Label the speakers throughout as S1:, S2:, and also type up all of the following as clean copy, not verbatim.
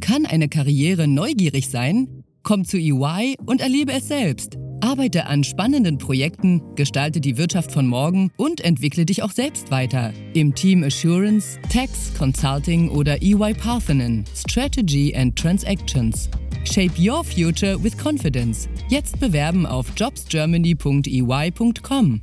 S1: Kann eine Karriere neugierig sein? Komm zu EY und erlebe es selbst. Arbeite an spannenden Projekten, gestalte die Wirtschaft von morgen und entwickle dich auch selbst weiter. Im Team Assurance, Tax, Consulting oder EY Parthenon, Strategy and Transactions. Shape your future with confidence. Jetzt bewerben auf jobsgermany.ey.com.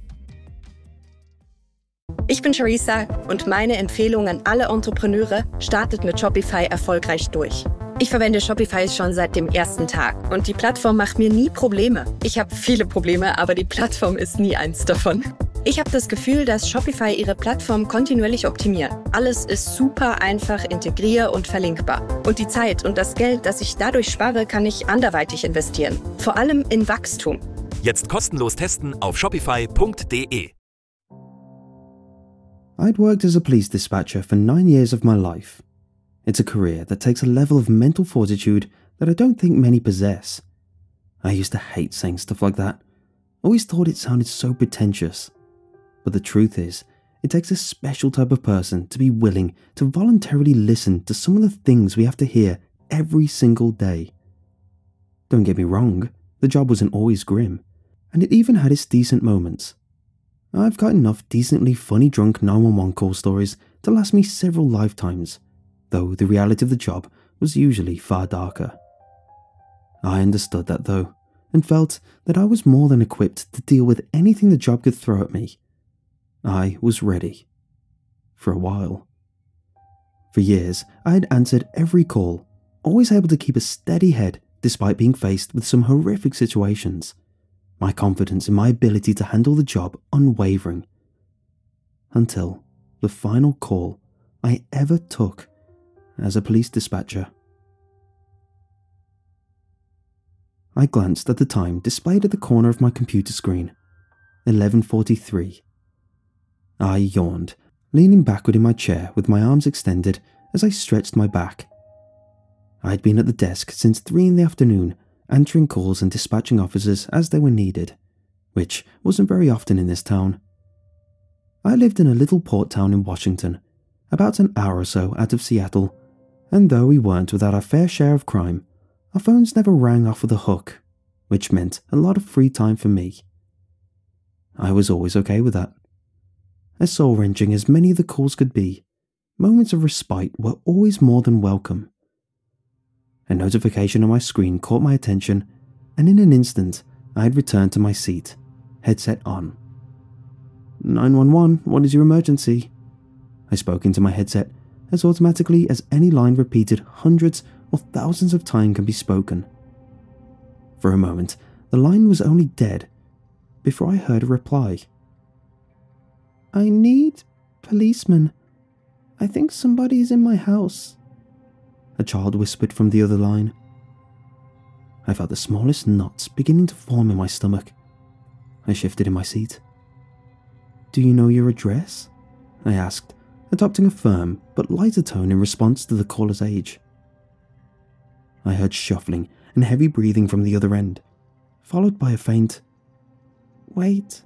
S2: Ich bin Charissa und meine Empfehlung an alle Entrepreneure: startet mit Shopify erfolgreich durch. Ich verwende Shopify schon seit dem ersten Tag und die Plattform macht mir nie Probleme. Ich habe viele Probleme, aber die Plattform ist nie eins davon. Ich habe das Gefühl, dass Shopify ihre Plattform kontinuierlich optimiert. Alles ist super einfach integrier- und verlinkbar. Und die Zeit und das Geld, das ich dadurch spare, kann ich anderweitig investieren. Vor allem in Wachstum.
S3: Jetzt kostenlos testen auf shopify.de.
S4: I'd worked as a police dispatcher for 9 years of my life. It's a career that takes a level of mental fortitude that I don't think many possess. I used to hate saying stuff like that. Always thought it sounded so pretentious. But the truth is, it takes a special type of person to be willing to voluntarily listen to some of the things we have to hear every single day. Don't get me wrong, the job wasn't always grim, and it even had its decent moments. I've got enough decently funny drunk 911 call stories to last me several lifetimes, though the reality of the job was usually far darker. I understood that though, and felt that I was more than equipped to deal with anything the job could throw at me. I was ready. For a while. For years, I had answered every call, always able to keep a steady head despite being faced with some horrific situations. My confidence in my ability to handle the job unwavering. Until the final call I ever took as a police dispatcher. I glanced at the time displayed at the corner of my computer screen. 11:43. I yawned, leaning backward in my chair with my arms extended as I stretched my back. I'd been at the desk since 3 in the afternoon, answering calls and dispatching officers as they were needed, which wasn't very often in this town. I lived in a little port town in Washington, about an hour or so out of Seattle, and though we weren't without our fair share of crime, our phones never rang off with a hook, which meant a lot of free time for me. I was always okay with that. As soul-wrenching as many of the calls could be, moments of respite were always more than welcome. A notification on my screen caught my attention, and in an instant, I had returned to my seat, headset on. 911, what is your emergency? I spoke into my headset as automatically as any line repeated hundreds or thousands of times can be spoken. For a moment, the line was only dead before I heard a reply. I need policeman. I think somebody is in my house, a child whispered from the other line. I felt the smallest knots beginning to form in my stomach. I shifted in my seat. Do you know your address? I asked, adopting a firm but lighter tone in response to the caller's age. I heard shuffling and heavy breathing from the other end, followed by a faint, "Wait."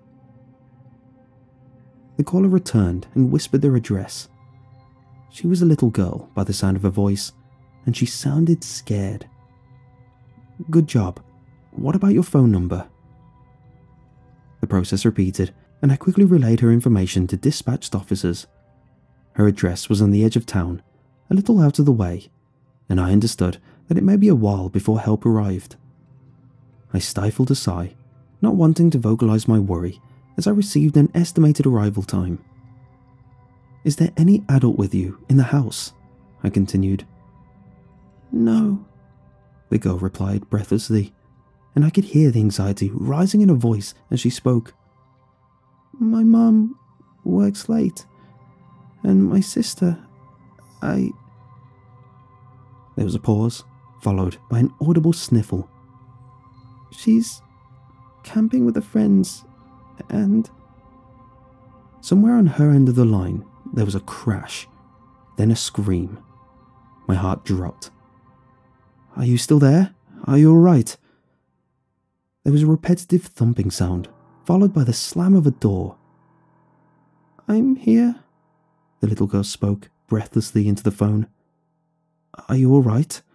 S4: The caller returned and whispered their address. She was a little girl by the sound of her voice, and she sounded scared. Good job. What about your phone number? The process repeated, and I quickly relayed her information to dispatched officers. Her address was on the edge of town, a little out of the way, and I understood that it may be a while before help arrived. I stifled a sigh, not wanting to vocalize my worry as I received an estimated arrival time. Is there any adult with you in the house? I continued. No, the girl replied breathlessly, and I could hear the anxiety rising in her voice as she spoke. My mum works late, and my sister, There was a pause, followed by an audible sniffle. She's camping with her friends, and... Somewhere on her end of the line, there was a crash, then a scream. My heart dropped. Are you still there? Are you alright? There was a repetitive thumping sound, followed by the slam of a door. I'm here, the little girl spoke breathlessly into the phone. Are you alright?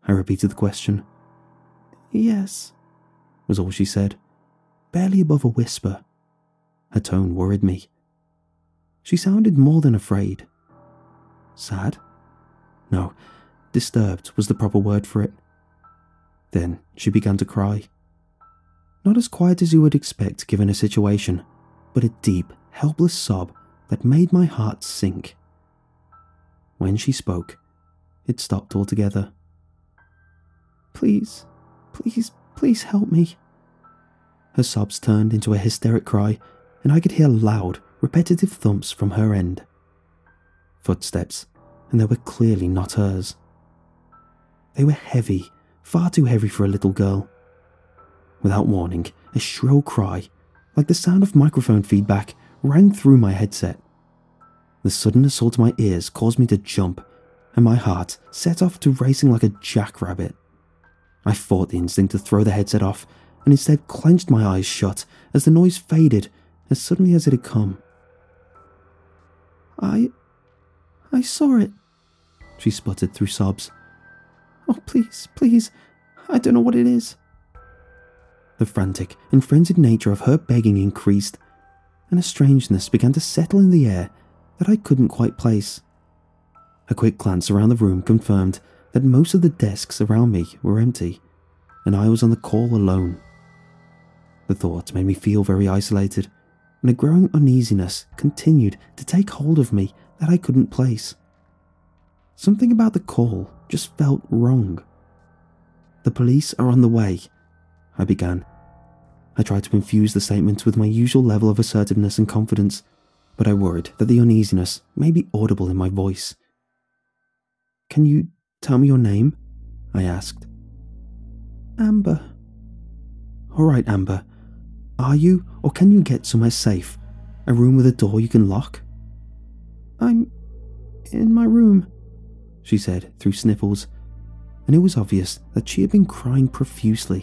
S4: I repeated the question. Yes, was all she said, barely above a whisper. Her tone worried me. She sounded more than afraid. Sad? No, disturbed was the proper word for it. Then she began to cry. Not as quiet as you would expect given her situation, but a deep, helpless sob that made my heart sink. When she spoke, it stopped altogether. Please, please, please help me. Her sobs turned into a hysteric cry, and I could hear loud, repetitive thumps from her end. Footsteps, and they were clearly not hers. They were heavy, far too heavy for a little girl. Without warning, a shrill cry, like the sound of microphone feedback, rang through my headset. The sudden assault to my ears caused me to jump, and my heart set off to racing like a jackrabbit. I fought the instinct to throw the headset off, and instead clenched my eyes shut as the noise faded as suddenly as it had come. I saw it, she sputtered through sobs. Oh, please, please, I don't know what it is. The frantic and frenzied nature of her begging increased, and a strangeness began to settle in the air that I couldn't quite place. A quick glance around the room confirmed that most of the desks around me were empty, and I was on the call alone. The thought made me feel very isolated, and a growing uneasiness continued to take hold of me that I couldn't place. Something about the call just felt wrong. The police are on the way, I began. I tried to infuse the statement with my usual level of assertiveness and confidence, but I worried that the uneasiness may be audible in my voice. Can you tell me your name? I asked. Amber. All right, Amber. Are you or can you get somewhere safe? A room with a door you can lock? I'm in my room, she said through sniffles, and it was obvious that she had been crying profusely.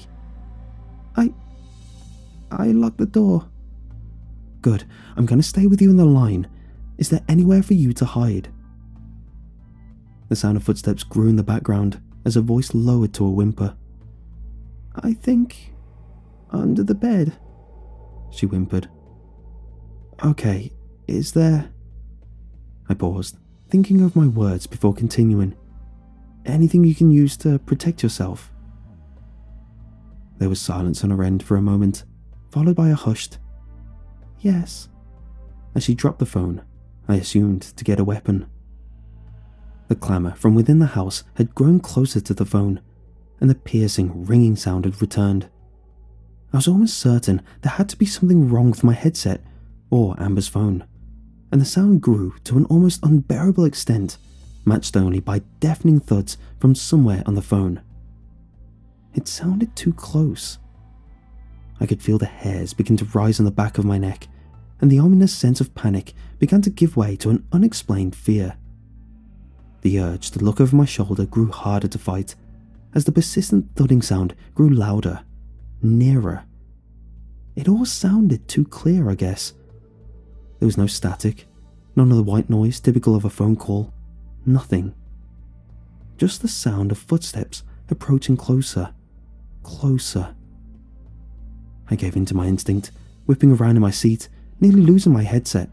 S4: I locked the door. Good, I'm going to stay with you in the line. Is there anywhere for you to hide? The sound of footsteps grew in the background as her voice lowered to a whimper. I think under the bed, she whimpered. Okay, is there... I paused, thinking of my words before continuing. Anything you can use to protect yourself? There was silence on her end for a moment, followed by a hushed, yes. As she dropped the phone, I assumed to get a weapon. The clamour from within the house had grown closer to the phone, and the piercing, ringing sound had returned. I was almost certain there had to be something wrong with my headset, or Amber's phone, and the sound grew to an almost unbearable extent, matched only by deafening thuds from somewhere on the phone. It sounded too close. I could feel the hairs begin to rise on the back of my neck, and the ominous sense of panic began to give way to an unexplained fear. The urge to look over my shoulder grew harder to fight, as the persistent thudding sound grew louder, nearer. It all sounded too clear, I guess. There was no static, none of the white noise typical of a phone call, nothing. Just the sound of footsteps approaching closer, closer. I gave in to my instinct, whipping around in my seat, nearly losing my headset.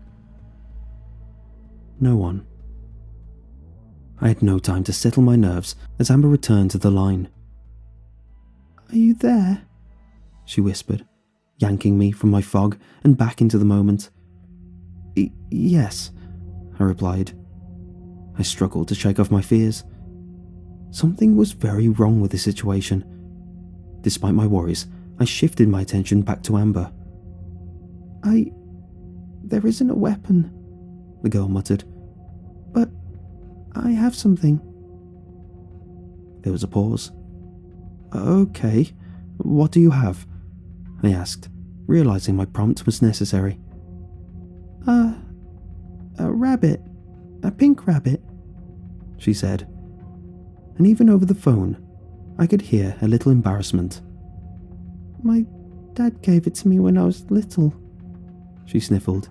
S4: No one. I had no time to settle my nerves as Amber returned to the line. Are you there? She whispered, yanking me from my fog and back into the moment. Yes, I replied. I struggled to shake off my fears. Something was very wrong with the situation. Despite my worries, I shifted my attention back to Amber. There isn't a weapon, the girl muttered, but I have something. There was a pause. Okay, what do you have? I asked, realizing my prompt was necessary. A rabbit. A pink rabbit, she said. And even over the phone, I could hear a little embarrassment. My dad gave it to me when I was little, she sniffled.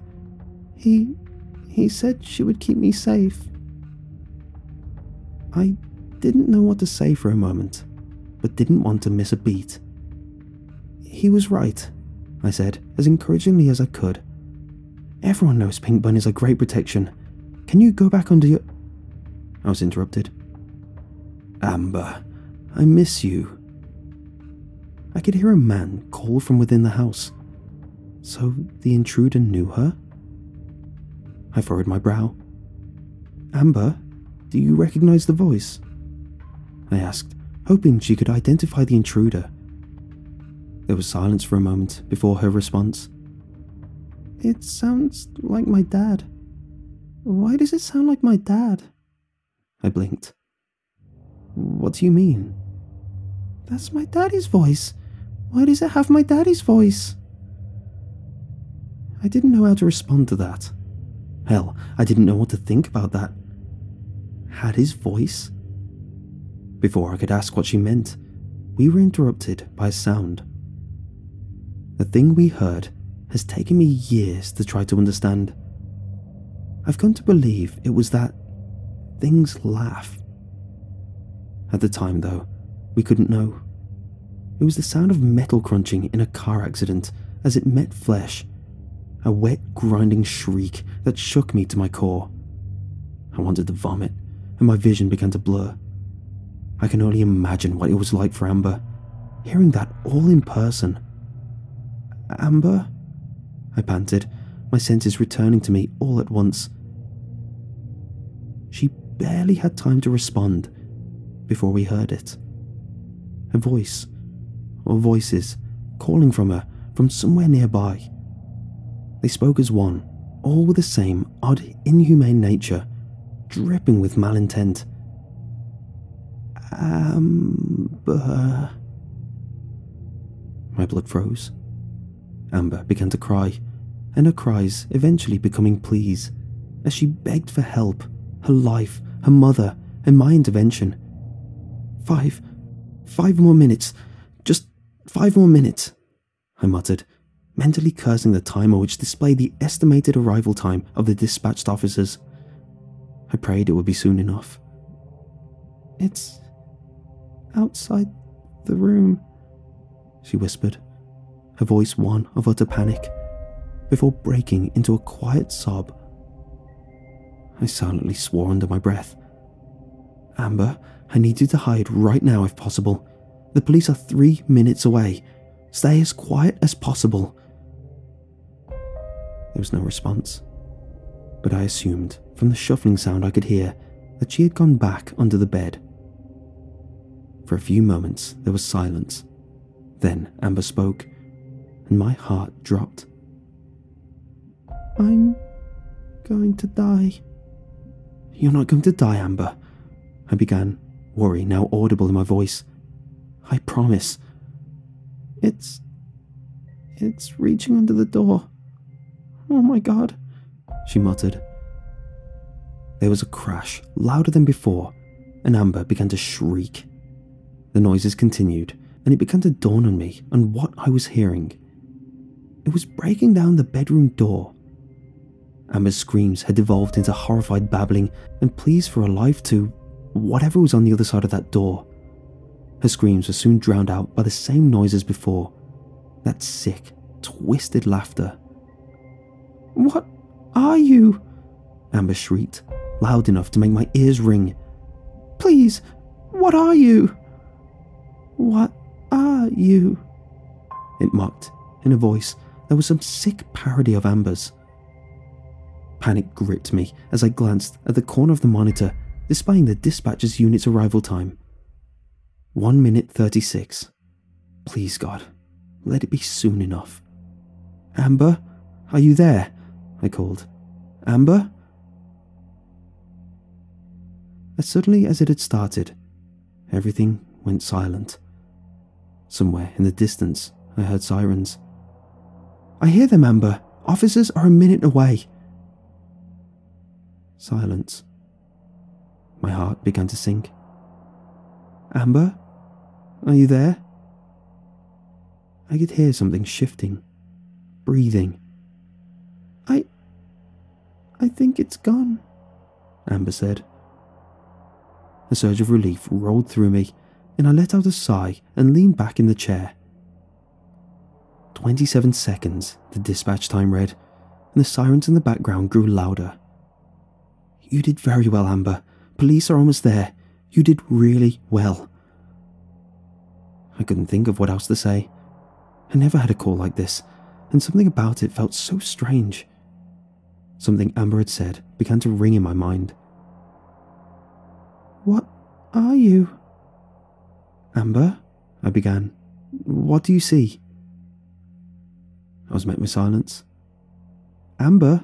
S4: He said she would keep me safe. I didn't know what to say for a moment, but didn't want to miss a beat. "He was right," I said, as encouragingly as I could. "Everyone knows pink bunnies are great protection. Can you go back under your—" I was interrupted. "Amber, I miss you." I could hear a man call from within the house. So the intruder knew her? I furrowed my brow. "Amber, do you recognize the voice?" I asked, hoping she could identify the intruder. There was silence for a moment before her response. "It sounds like my dad. Why does it sound like my dad?" I blinked. "What do you mean?" "That's my daddy's voice. Why does it have my daddy's voice?" I didn't know how to respond to that. Hell, I didn't know what to think about that. Had his voice? Before I could ask what she meant, we were interrupted by a sound. The thing we heard has taken me years to try to understand. I've come to believe it was that things laugh. At the time, though, we couldn't know. It was the sound of metal crunching in a car accident as it met flesh, a wet, grinding shriek that shook me to my core. I wanted to vomit, and my vision began to blur. I can only imagine what it was like for Amber, hearing that all in person. "Amber?" I panted, my senses returning to me all at once. She barely had time to respond before we heard it. A voice, or voices, calling from her from somewhere nearby. They spoke as one, all with the same odd, inhumane nature, dripping with malintent. "Amber." My blood froze. Amber began to cry, and her cries eventually becoming pleas, as she begged for help, her life, her mother, and my intervention. Five more minutes. Just 5 more minutes," I muttered, mentally cursing the timer which displayed the estimated arrival time of the dispatched officers. I prayed it would be soon enough. "It's outside the room," she whispered, her voice one of utter panic, before breaking into a quiet sob. I silently swore under my breath. "Amber, I need you to hide right now if possible. The police are 3 minutes away. Stay as quiet as possible." There was no response, but I assumed from the shuffling sound I could hear that she had gone back under the bed. For a few moments there was silence. Then Amber spoke, and my heart dropped. "I'm going to die." "You're not going to die, Amber," I began, worry now audible in my voice. "I promise." It's reaching under the door. Oh my God," she muttered. There was a crash, louder than before, and Amber began to shriek. The noises continued, and it began to dawn on me on what I was hearing. It was breaking down the bedroom door. Amber's screams had devolved into horrified babbling and pleas for her life to whatever was on the other side of that door. Her screams were soon drowned out by the same noise as before, that sick, twisted laughter. "What are you?" Amber shrieked, loud enough to make my ears ring. "Please, what are you?" "What are you?" it mocked, in a voice that was some sick parody of Amber's. Panic gripped me as I glanced at the corner of the monitor displaying the dispatcher's unit's arrival time. 1 minute 36. Please God, let it be soon enough. "Amber, are you there?" I called. "Amber?" As suddenly as it had started, everything went silent. Somewhere in the distance, I heard sirens. "I hear them, Amber. Officers are a minute away." Silence. My heart began to sink. "Amber? Are you there?" I could hear something shifting, breathing. I think it's gone," Amber said. A surge of relief rolled through me, and I let out a sigh and leaned back in the chair. 27 seconds, the dispatch time read, and the sirens in the background grew louder. "You did very well, Amber. Police are almost there. You did really well." I couldn't think of what else to say. I never had a call like this, and something about it felt so strange. Something Amber had said began to ring in my mind. "What are you?" "Amber," I began. "What do you see?" I was met with silence. "Amber?"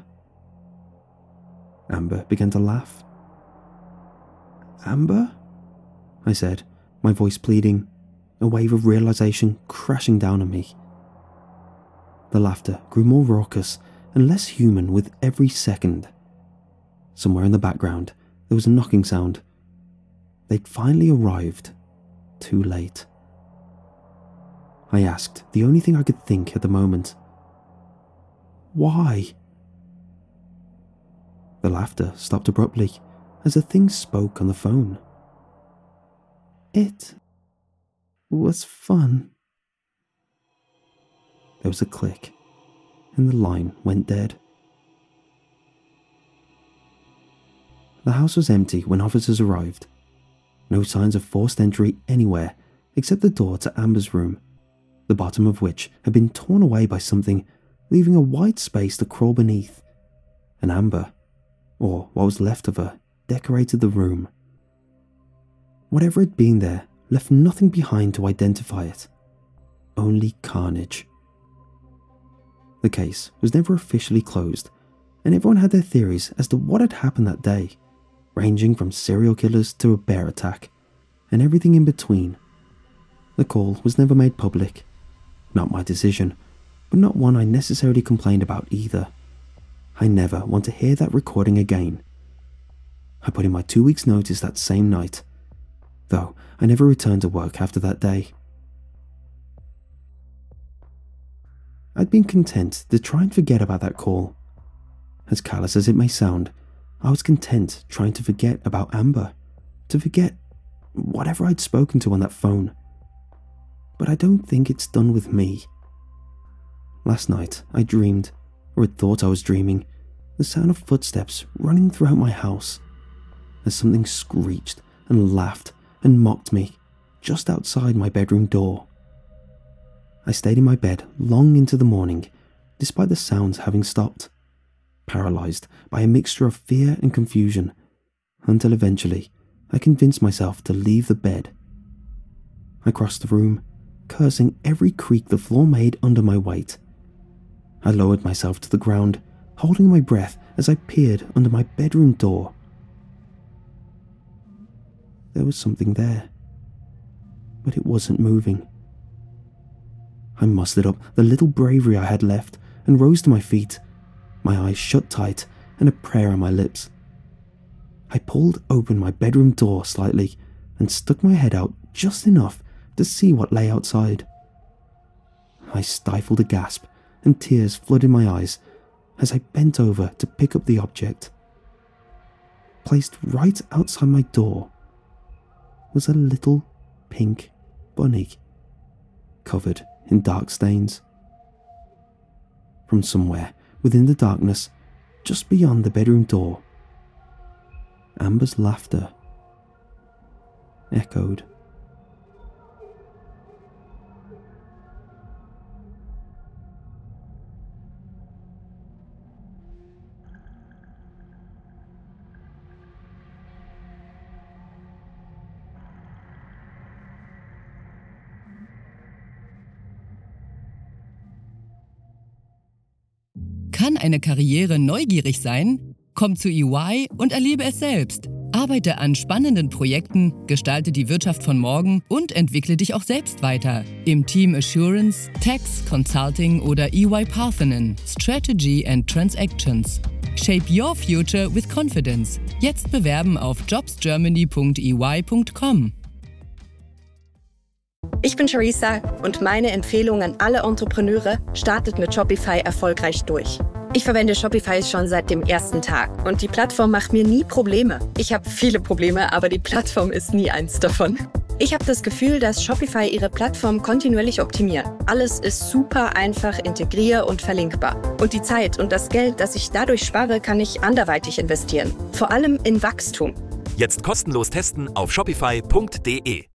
S4: Amber began to laugh. "Amber?" I said, my voice pleading, a wave of realization crashing down on me. The laughter grew more raucous and less human with every second. Somewhere in the background, there was a knocking sound. They'd finally arrived. Too late. I asked the only thing I could think at the moment. "Why?" The laughter stopped abruptly as the thing spoke on the phone. "It was fun." There was a click, and the line went dead. The house was empty when officers arrived. No signs of forced entry anywhere except the door to Amber's room, the bottom of which had been torn away by something, leaving a wide space to crawl beneath. And Amber, or what was left of her, decorated the room. Whatever had been there left nothing behind to identify it. Only carnage. The case was never officially closed, and everyone had their theories as to what had happened that day, ranging from serial killers to a bear attack, and everything in between. The call was never made public. Not my decision, but not one I necessarily complained about either. I never want to hear that recording again. I put in my 2 weeks' notice that same night, though I never returned to work after that day. I'd been content to try and forget about that call. As callous as it may sound, I was content trying to forget about Amber, to forget whatever I'd spoken to on that phone. But I don't think it's done with me. Last night, I dreamed, or had thought I was dreaming, the sound of footsteps running throughout my house, as something screeched and laughed and mocked me just outside my bedroom door. I stayed in my bed long into the morning, despite the sounds having stopped, paralyzed by a mixture of fear and confusion, until eventually I convinced myself to leave the bed. I crossed the room, cursing every creak the floor made under my weight. I lowered myself to the ground, holding my breath as I peered under my bedroom door. There was something there, but it wasn't moving. I mustered up the little bravery I had left and rose to my feet, my eyes shut tight and a prayer on my lips. I pulled open my bedroom door slightly and stuck my head out just enough to see what lay outside. I stifled a gasp and tears flooded my eyes as I bent over to pick up the object. Placed right outside my door was a little pink bunny, covered in dark stains. From somewhere within the darkness, just beyond the bedroom door, Amber's laughter echoed.
S1: Kann eine Karriere neugierig sein? Komm zu EY und erlebe es selbst. Arbeite an spannenden Projekten, gestalte die Wirtschaft von morgen und entwickle dich auch selbst weiter. Im Team Assurance, Tax, Consulting oder EY Parthenon, Strategy and Transactions. Shape your future with confidence. Jetzt bewerben auf jobsgermany.ey.com.
S2: Ich bin Charissa und meine Empfehlung an alle Entrepreneure: startet mit Shopify erfolgreich durch. Ich verwende Shopify schon seit dem ersten Tag und die Plattform macht mir nie Probleme. Ich habe viele Probleme, aber die Plattform ist nie eins davon. Ich habe das Gefühl, dass Shopify ihre Plattform kontinuierlich optimiert. Alles ist super einfach integrier- und verlinkbar. Und die Zeit und das Geld, das ich dadurch spare, kann ich anderweitig investieren. Vor allem in Wachstum.
S3: Jetzt kostenlos testen auf shopify.de.